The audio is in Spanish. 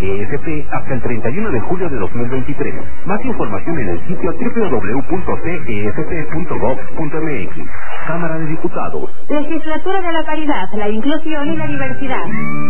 CESP hasta el 31 de julio de 2023. Más información en el sitio www.cesp.gov.mx. Cámara de Diputados. Legislatura de la Paridad, la Inclusión y la Diversidad.